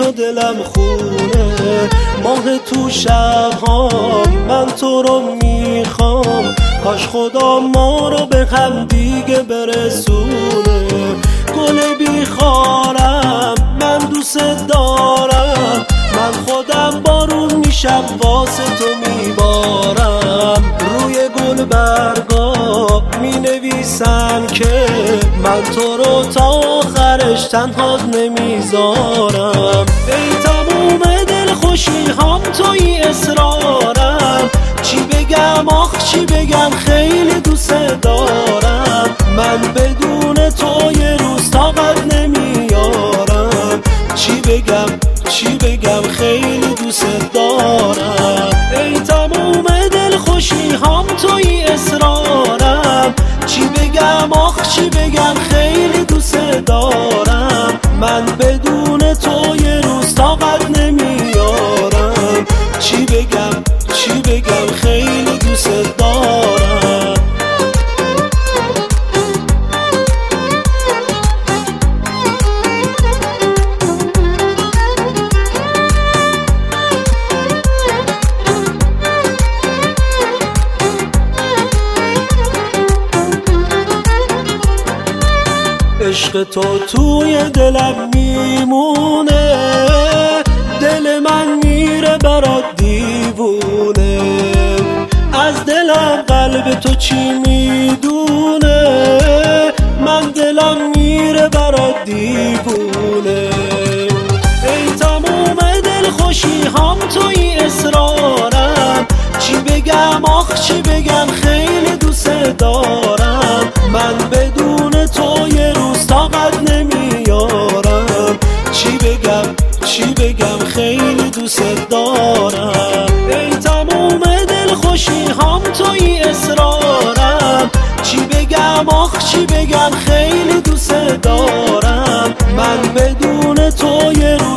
و دلم خونه. ماه تو شبها من تو رو میخوام، کاش خدا ما رو به هم دیگه برسونه. گل بیخارم من دوست دارم، من خودم بارون میشم واسه تو میبارم. روی گل برگا مینویسم که من تو رو تا آخرش تنها نمیذارم. ای تموم دل خوشی هم توی اصرارم، چی بگم آخ چی بگم خیلی دوست دارم. من بدون تو یه روز طاقت نمیارم، چی بگم خیلی دوست دارم. ای تموم دل خوشی هم توی اصرارم، چی بگم آخ چی بگم خیلی دوست دارم. من بدون تو یه روز طاقت نمیارم، چی بگم خیلی دوست دارم. عشق تو توی دلم میمونه، دل من میره برات دیوونه. از دلم قلب تو چی میدونه، من دلم میره برات دیوونه. ای تموم دل خوشی هم توی اصرارم، چی بگم آخ چی بگم خیلی دوست دارم. من بدون تو یه روز طاقت نمیارم، چی بگم خیلی دوست دارم. ای تموم دل خوشی هم توی اصرارم، چی بگم آخ چی بگم خیلی دوست دارم. من بدون تو یه روز